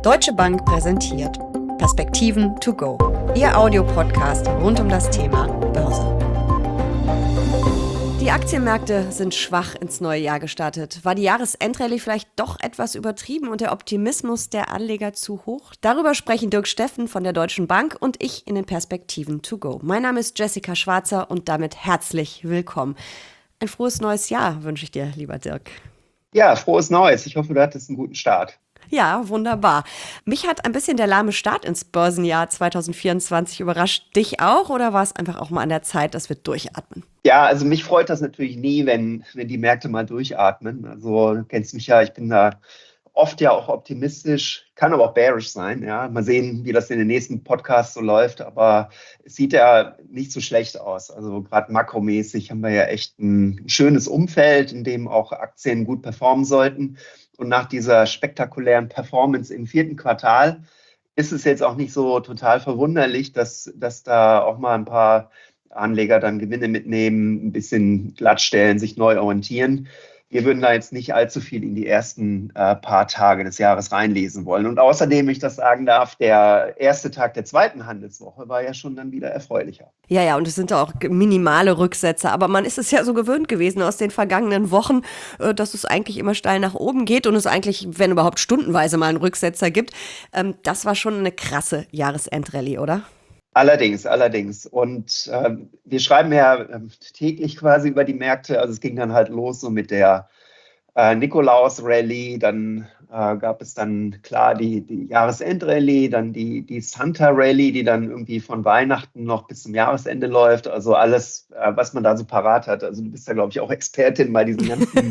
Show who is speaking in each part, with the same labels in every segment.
Speaker 1: Deutsche Bank präsentiert Perspektiven to go, Ihr Audiopodcast rund um das Thema Börse. Die Aktienmärkte sind schwach ins neue Jahr gestartet. War die Jahresendrallye vielleicht doch etwas übertrieben und der Optimismus der Anleger zu hoch? Darüber sprechen Dirk Steffen von der Deutschen Bank und ich in den Perspektiven to go. Mein Name ist Jessica Schwarzer und damit herzlich willkommen. Ein frohes neues Jahr wünsche ich dir, lieber Dirk.
Speaker 2: Ja, frohes Neues. Ich hoffe, du hattest einen guten Start.
Speaker 1: Ja, wunderbar. Mich hat ein bisschen der lahme Start ins Börsenjahr 2024 überrascht. Dich auch oder war es einfach auch mal an der Zeit, dass wir durchatmen?
Speaker 2: Ja, also mich freut das natürlich nie, wenn die Märkte mal durchatmen. Also du kennst mich ja, ich bin da oft ja auch optimistisch, kann aber auch bearish sein. Ja, mal sehen, wie das in den nächsten Podcasts so läuft, aber es sieht ja nicht so schlecht aus. Also gerade makromäßig haben wir ja echt ein schönes Umfeld, in dem auch Aktien gut performen sollten. Und nach dieser spektakulären Performance im vierten Quartal ist es jetzt auch nicht so total verwunderlich, dass da auch mal ein paar Anleger dann Gewinne mitnehmen, ein bisschen glattstellen, sich neu orientieren. Wir würden da jetzt nicht allzu viel in die ersten paar Tage des Jahres reinlesen wollen. Und außerdem, wenn ich das sagen darf, der erste Tag der zweiten Handelswoche war ja schon dann wieder erfreulicher.
Speaker 1: Ja, und es sind auch minimale Rücksätze. Aber man ist es ja so gewöhnt gewesen aus den vergangenen Wochen, dass es eigentlich immer steil nach oben geht und es eigentlich, wenn überhaupt stundenweise mal einen Rücksetzer gibt. Das war schon eine krasse Jahresendrallye, oder?
Speaker 2: Allerdings. Und wir schreiben ja täglich quasi über die Märkte. Also es ging dann halt los so mit der Nikolaus-Rallye, dann gab es dann klar die Jahresendrallye, dann die Santa-Rallye, die dann irgendwie von Weihnachten noch bis zum Jahresende läuft. Also alles, was man da so parat hat. Also du bist da, glaube ich, auch Expertin bei diesen ganzen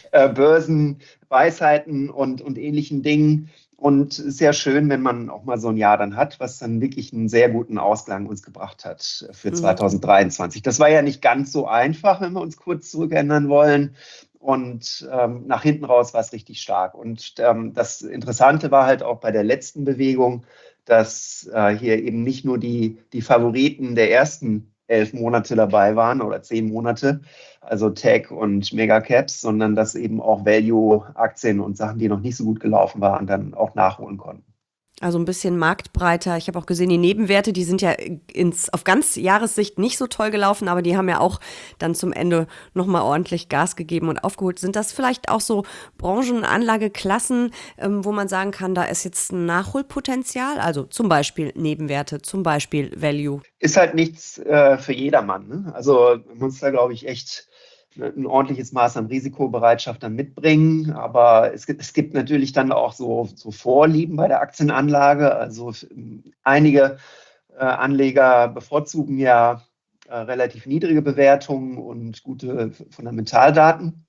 Speaker 2: Börsenweisheiten und ähnlichen Dingen. Und es ist sehr schön, wenn man auch mal so ein Jahr dann hat, was dann wirklich einen sehr guten Ausklang uns gebracht hat für 2023. Das war ja nicht ganz so einfach, wenn wir uns kurz zurückerinnern wollen. Und nach hinten raus war es richtig stark. Und das Interessante war halt auch bei der letzten Bewegung, dass hier eben nicht nur die Favoriten der ersten 11 Monate dabei waren oder 10 Monate, also Tech und Megacaps, sondern dass eben auch Value-Aktien und Sachen, die noch nicht so gut gelaufen waren, dann auch nachholen konnten.
Speaker 1: Also ein bisschen marktbreiter. Ich habe auch gesehen, die Nebenwerte, die sind ja auf ganz Jahressicht nicht so toll gelaufen, aber die haben ja auch dann zum Ende nochmal ordentlich Gas gegeben und aufgeholt. Sind das vielleicht auch so Branchen, Anlageklassen, wo man sagen kann, da ist jetzt ein Nachholpotenzial? Also zum Beispiel Nebenwerte, zum Beispiel Value.
Speaker 2: Ist halt nichts für jedermann. Ne? Also man muss da, glaube ich, echt ein ordentliches Maß an Risikobereitschaft dann mitbringen. Aber es gibt natürlich dann auch so Vorlieben bei der Aktienanlage. Also einige Anleger bevorzugen ja relativ niedrige Bewertungen und gute Fundamentaldaten.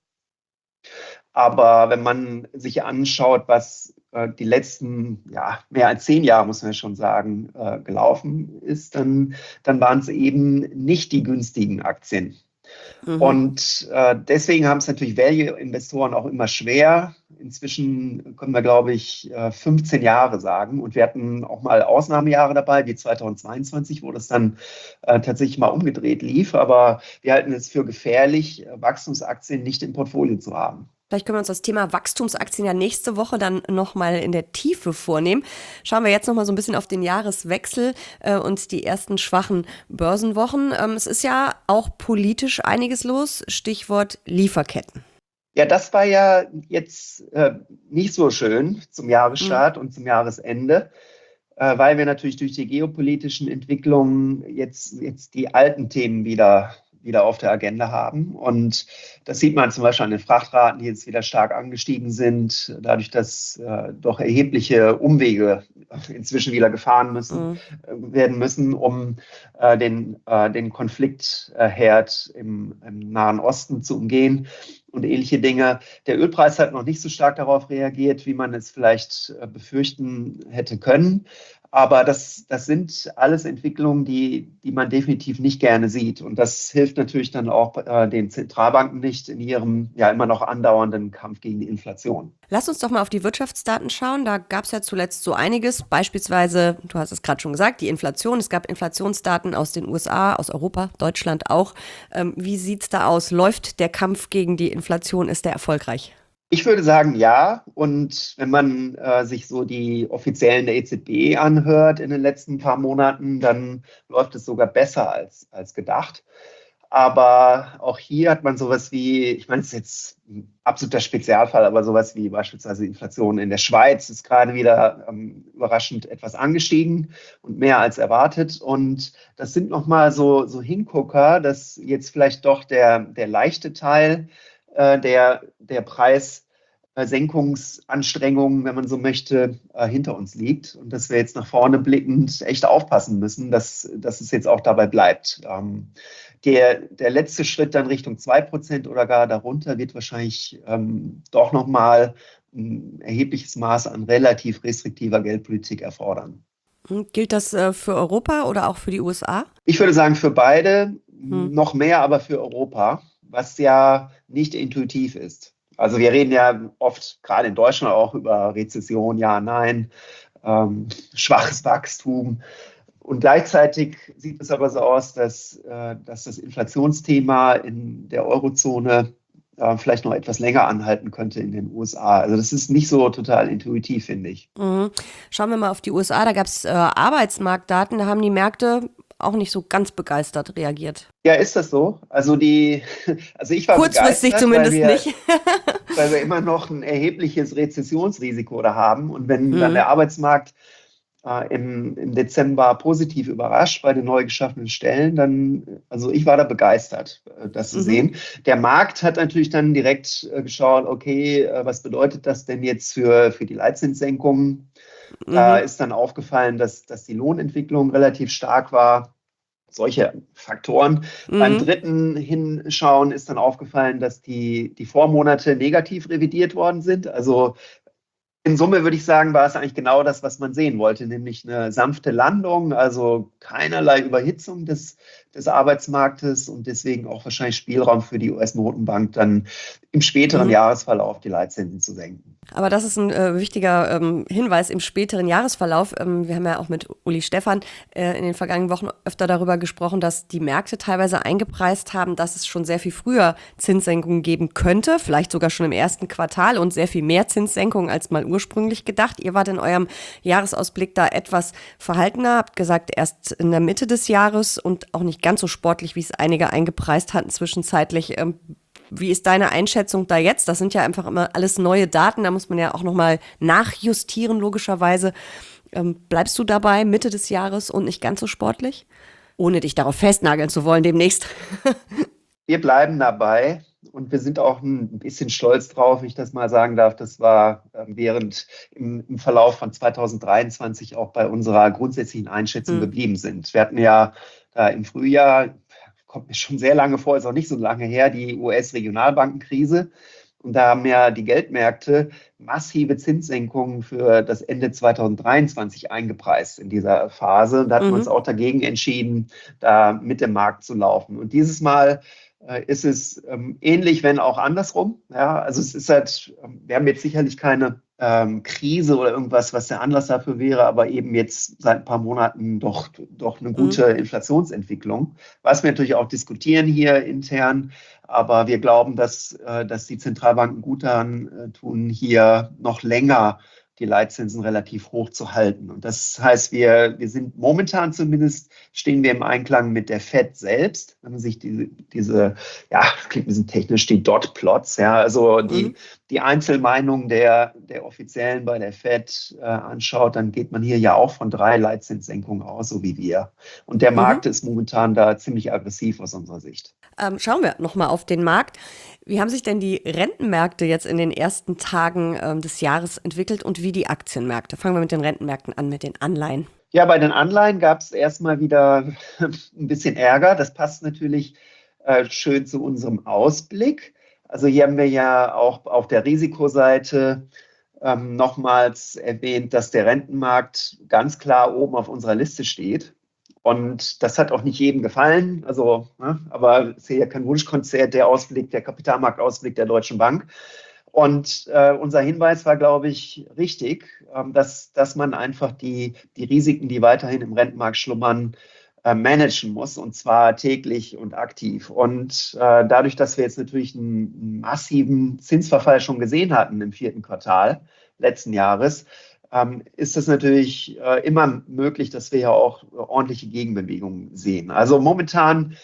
Speaker 2: Aber wenn man sich anschaut, was die letzten mehr als 10 Jahre, muss man ja schon sagen, gelaufen ist, dann waren es eben nicht die günstigen Aktien. Und deswegen haben es natürlich Value-Investoren auch immer schwer. Inzwischen können wir, glaube ich, 15 Jahre sagen. Und wir hatten auch mal Ausnahmejahre dabei, wie 2022, wo das dann tatsächlich mal umgedreht lief. Aber wir halten es für gefährlich, Wachstumsaktien nicht im Portfolio zu haben.
Speaker 1: Vielleicht können wir uns das Thema Wachstumsaktien ja nächste Woche dann nochmal in der Tiefe vornehmen. Schauen wir jetzt nochmal so ein bisschen auf den Jahreswechsel und die ersten schwachen Börsenwochen. Es ist ja auch politisch einiges los, Stichwort Lieferketten.
Speaker 2: Ja, das war ja jetzt nicht so schön zum Jahresstart und zum Jahresende, weil wir natürlich durch die geopolitischen Entwicklungen jetzt die alten Themen wieder auf der Agenda haben. Und das sieht man zum Beispiel an den Frachtraten, die jetzt wieder stark angestiegen sind, dadurch, dass doch erhebliche Umwege inzwischen wieder gefahren werden müssen, um den Konfliktherd im Nahen Osten zu umgehen und ähnliche Dinge. Der Ölpreis hat noch nicht so stark darauf reagiert, wie man es vielleicht befürchten hätte können. Aber das sind alles Entwicklungen, die man definitiv nicht gerne sieht. Und das hilft natürlich dann auch den Zentralbanken nicht in ihrem ja immer noch andauernden Kampf gegen die Inflation.
Speaker 1: Lass uns doch mal auf die Wirtschaftsdaten schauen. Da gab es ja zuletzt so einiges. Beispielsweise, du hast es gerade schon gesagt, die Inflation. Es gab Inflationsdaten aus den USA, aus Europa, Deutschland auch. Wie sieht es da aus? Läuft der Kampf gegen die Inflation? Ist der erfolgreich?
Speaker 2: Ich würde sagen, ja. Und wenn man sich so die offiziellen der EZB anhört in den letzten paar Monaten, dann läuft es sogar besser als gedacht. Aber auch hier hat man sowas wie, ich meine, es ist jetzt ein absoluter Spezialfall, aber sowas wie beispielsweise Inflation in der Schweiz ist gerade wieder überraschend etwas angestiegen und mehr als erwartet. Und das sind nochmal so Hingucker, dass jetzt vielleicht doch der leichte Teil der Preissenkungsanstrengungen, wenn man so möchte, hinter uns liegt und dass wir jetzt nach vorne blickend echt aufpassen müssen, dass es jetzt auch dabei bleibt. Der letzte Schritt dann Richtung 2% oder gar darunter wird wahrscheinlich doch nochmal ein erhebliches Maß an relativ restriktiver Geldpolitik erfordern.
Speaker 1: Gilt das für Europa oder auch für die USA?
Speaker 2: Ich würde sagen, für beide
Speaker 1: Hm.
Speaker 2: noch mehr, aber für Europa, was ja nicht intuitiv ist. Also wir reden ja oft, gerade in Deutschland, auch über Rezession, ja, nein, schwaches Wachstum. Und gleichzeitig sieht es aber so aus, dass das Inflationsthema in der Eurozone vielleicht noch etwas länger anhalten könnte in den USA. Also das ist nicht so total intuitiv, finde ich.
Speaker 1: Mhm. Schauen wir mal auf die USA. Da gab es Arbeitsmarktdaten, da haben die Märkte auch nicht so ganz begeistert reagiert.
Speaker 2: Ja, ist das so? Also ich war
Speaker 1: Kurzfristig
Speaker 2: begeistert,
Speaker 1: zumindest nicht.
Speaker 2: weil wir immer noch ein erhebliches Rezessionsrisiko da haben. Und wenn dann
Speaker 1: Mhm.
Speaker 2: der Arbeitsmarkt im Dezember positiv überrascht bei den neu geschaffenen Stellen, dann, also ich war da begeistert, das zu
Speaker 1: Mhm.
Speaker 2: sehen. Der Markt hat natürlich dann direkt geschaut, okay, was bedeutet das denn jetzt für die Leitzinssenkungen? Da
Speaker 1: Mhm.
Speaker 2: ist dann aufgefallen, dass die Lohnentwicklung relativ stark war. Solche Faktoren. Beim
Speaker 1: Mhm.
Speaker 2: dritten Hinschauen ist dann aufgefallen, dass die Vormonate negativ revidiert worden sind. Also in Summe würde ich sagen, war es eigentlich genau das, was man sehen wollte, nämlich eine sanfte Landung, also keinerlei Überhitzung des Arbeitsmarktes und deswegen auch wahrscheinlich Spielraum für die US-Notenbank, dann im späteren
Speaker 1: Mhm.
Speaker 2: Jahresverlauf die Leitzinsen zu senken.
Speaker 1: Aber das ist ein wichtiger Hinweis im späteren Jahresverlauf. Wir haben ja auch mit Uli Stephan in den vergangenen Wochen öfter darüber gesprochen, dass die Märkte teilweise eingepreist haben, dass es schon sehr viel früher Zinssenkungen geben könnte, vielleicht sogar schon im ersten Quartal und sehr viel mehr Zinssenkungen als mal ursprünglich gedacht. Ihr wart in eurem Jahresausblick da etwas verhaltener, habt gesagt, erst in der Mitte des Jahres und auch nicht ganz so sportlich, wie es einige eingepreist hatten zwischenzeitlich. Wie ist deine Einschätzung da jetzt? Das sind ja einfach immer alles neue Daten, da muss man ja auch nochmal nachjustieren, logischerweise. Bleibst du dabei Mitte des Jahres und nicht ganz so sportlich? Ohne dich darauf festnageln zu wollen demnächst.
Speaker 2: Wir bleiben dabei und wir sind auch ein bisschen stolz drauf, wenn ich das mal sagen darf. Das war während im Verlauf von 2023 auch bei unserer grundsätzlichen Einschätzung
Speaker 1: Hm.
Speaker 2: geblieben sind. Wir hatten ja im Frühjahr, kommt mir schon sehr lange vor, ist auch nicht so lange her, die US-Regionalbankenkrise. Und da haben ja die Geldmärkte massive Zinssenkungen für das Ende 2023 eingepreist in dieser Phase. Und da hatten wir uns
Speaker 1: Mhm.
Speaker 2: auch dagegen entschieden, da mit dem Markt zu laufen. Und dieses Mal ist es ähnlich, wenn auch andersrum. Ja, also es ist halt, wir haben jetzt sicherlich keine Krise oder irgendwas, was der Anlass dafür wäre, aber eben jetzt seit ein paar Monaten doch eine
Speaker 1: Mhm.
Speaker 2: gute Inflationsentwicklung, was wir natürlich auch diskutieren hier intern. Aber wir glauben, dass die Zentralbanken gut daran tun, hier noch länger die Leitzinsen relativ hoch zu halten. Und das heißt, wir sind momentan zumindest, stehen wir im Einklang mit der Fed selbst. Wenn man sich ja, klingt ein bisschen technisch, die Dot-Plots, ja, also
Speaker 1: Mhm.
Speaker 2: die Einzelmeinungen der Offiziellen bei der Fed anschaut, dann geht man hier ja auch von 3 Leitzinssenkungen aus, so wie wir. Und der
Speaker 1: Mhm.
Speaker 2: Markt ist momentan da ziemlich aggressiv aus unserer Sicht.
Speaker 1: Schauen wir nochmal auf den Markt. Wie haben sich denn die Rentenmärkte jetzt in den ersten Tagen des Jahres entwickelt und wie die Aktienmärkte? Fangen wir mit den Rentenmärkten an, mit den Anleihen.
Speaker 2: Ja, bei den Anleihen gab es erstmal wieder ein bisschen Ärger. Das passt natürlich schön zu unserem Ausblick. Also hier haben wir ja auch auf der Risikoseite nochmals erwähnt, dass der Rentenmarkt ganz klar oben auf unserer Liste steht. Und das hat auch nicht jedem gefallen. Also, ne, aber es ist ja kein Wunschkonzert, der Ausblick, der Kapitalmarktausblick der Deutschen Bank. Und unser Hinweis war, glaube ich, richtig, dass man einfach die Risiken, die weiterhin im Rentenmarkt schlummern, managen muss, und zwar täglich und aktiv. Und dadurch, dass wir jetzt natürlich einen massiven Zinsverfall schon gesehen hatten im 4. Quartal letzten Jahres, ist es natürlich immer möglich, dass wir ja auch ordentliche Gegenbewegungen sehen. Also momentan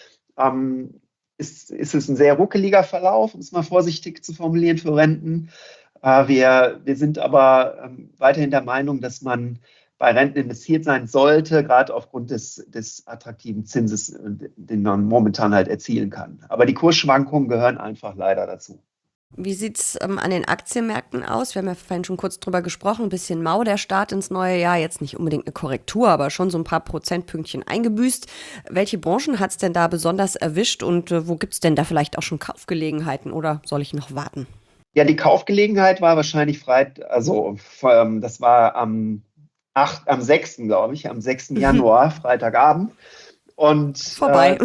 Speaker 2: ist es ein sehr ruckeliger Verlauf, um es mal vorsichtig zu formulieren, für Renten. Wir sind aber weiterhin der Meinung, dass man bei Renten investiert sein sollte, gerade aufgrund des attraktiven Zinses, den man momentan halt erzielen kann. Aber die Kursschwankungen gehören einfach leider dazu.
Speaker 1: Wie sieht's an den Aktienmärkten aus? Wir haben ja vorhin schon kurz drüber gesprochen, ein bisschen mau der Start ins neue Jahr, jetzt nicht unbedingt eine Korrektur, aber schon so ein paar Prozentpünktchen eingebüßt. Welche Branchen hat's denn da besonders erwischt und wo gibt's denn da vielleicht auch schon Kaufgelegenheiten oder soll ich noch warten?
Speaker 2: Ja, die Kaufgelegenheit war wahrscheinlich das war am 6., glaube ich, am 6. Januar, Freitagabend. Und
Speaker 1: Vorbei.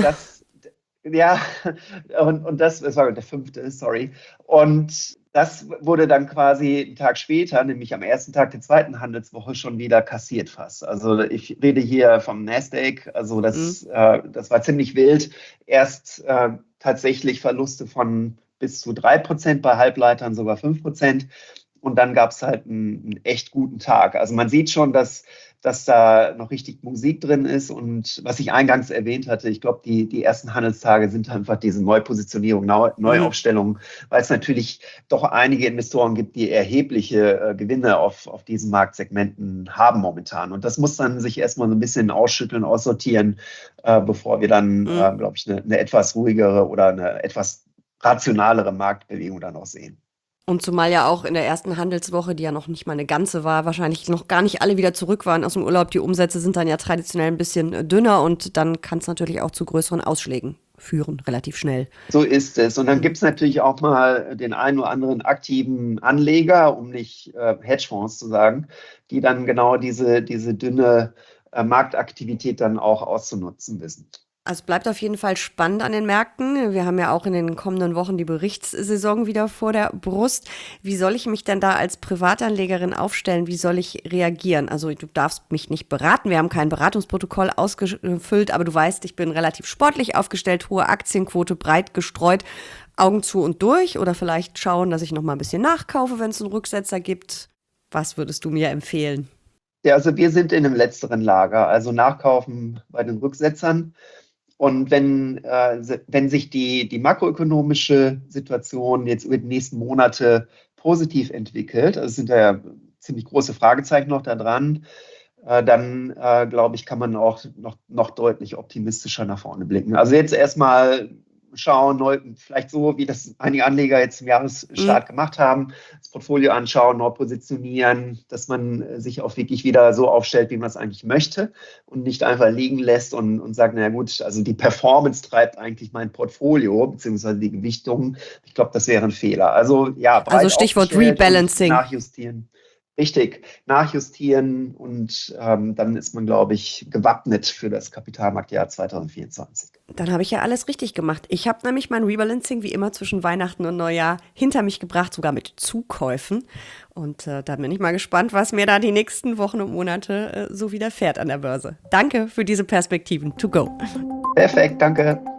Speaker 2: ja, und das war der 5., sorry. Und das wurde dann quasi einen Tag später, nämlich am ersten Tag der zweiten Handelswoche, schon wieder kassiert fast. Also ich rede hier vom Nasdaq, also das war ziemlich wild. Erst tatsächlich Verluste von bis zu 3%, bei Halbleitern sogar 5%. Und dann gab es halt einen echt guten Tag. Also man sieht schon, dass da noch richtig Musik drin ist. Und was ich eingangs erwähnt hatte, ich glaube, die ersten Handelstage sind einfach diese Neupositionierung, Neuaufstellung, weil es natürlich doch einige Investoren gibt, die erhebliche Gewinne auf diesen Marktsegmenten haben momentan. Und das muss dann sich erstmal so ein bisschen ausschütteln, aussortieren, bevor wir dann, glaube ich, eine etwas ruhigere oder eine etwas rationalere Marktbewegung dann auch sehen.
Speaker 1: Und zumal ja auch in der ersten Handelswoche, die ja noch nicht mal eine ganze war, wahrscheinlich noch gar nicht alle wieder zurück waren aus dem Urlaub. Die Umsätze sind dann ja traditionell ein bisschen dünner und dann kann es natürlich auch zu größeren Ausschlägen führen, relativ schnell.
Speaker 2: So ist es. Und dann gibt es natürlich auch mal den einen oder anderen aktiven Anleger, um nicht Hedgefonds zu sagen, die dann genau diese dünne Marktaktivität dann auch auszunutzen wissen.
Speaker 1: Also es bleibt auf jeden Fall spannend an den Märkten. Wir haben ja auch in den kommenden Wochen die Berichtssaison wieder vor der Brust. Wie soll ich mich denn da als Privatanlegerin aufstellen? Wie soll ich reagieren? Also du darfst mich nicht beraten. Wir haben kein Beratungsprotokoll ausgefüllt, aber du weißt, ich bin relativ sportlich aufgestellt, hohe Aktienquote, breit gestreut, Augen zu und durch oder vielleicht schauen, dass ich noch mal ein bisschen nachkaufe, wenn es einen Rücksetzer gibt. Was würdest du mir empfehlen?
Speaker 2: Ja, also wir sind in dem letzteren Lager, also nachkaufen bei den Rücksetzern. Und wenn sich die makroökonomische Situation jetzt über die nächsten Monate positiv entwickelt, also es sind ja ziemlich große Fragezeichen noch da dran, dann glaube ich, kann man auch noch deutlich optimistischer nach vorne blicken. Also jetzt erstmal schauen, vielleicht so, wie das einige Anleger jetzt im Jahresstart gemacht haben, das Portfolio anschauen, neu positionieren, dass man sich auch wirklich wieder so aufstellt, wie man es eigentlich möchte und nicht einfach liegen lässt und sagt, naja gut, also die Performance treibt eigentlich mein Portfolio, beziehungsweise die Gewichtung. Ich glaube, das wäre ein Fehler. Also ja, breit
Speaker 1: Also Stichwort Rebalancing.
Speaker 2: Nachjustieren. Richtig, nachjustieren und dann ist man, glaube ich, gewappnet für das Kapitalmarktjahr 2024.
Speaker 1: Dann habe ich ja alles richtig gemacht. Ich habe nämlich mein Rebalancing wie immer zwischen Weihnachten und Neujahr hinter mich gebracht, sogar mit Zukäufen. Und dann bin ich mal gespannt, was mir da die nächsten Wochen und Monate so widerfährt an der Börse. Danke für diese Perspektiven. To go.
Speaker 2: Perfekt, danke.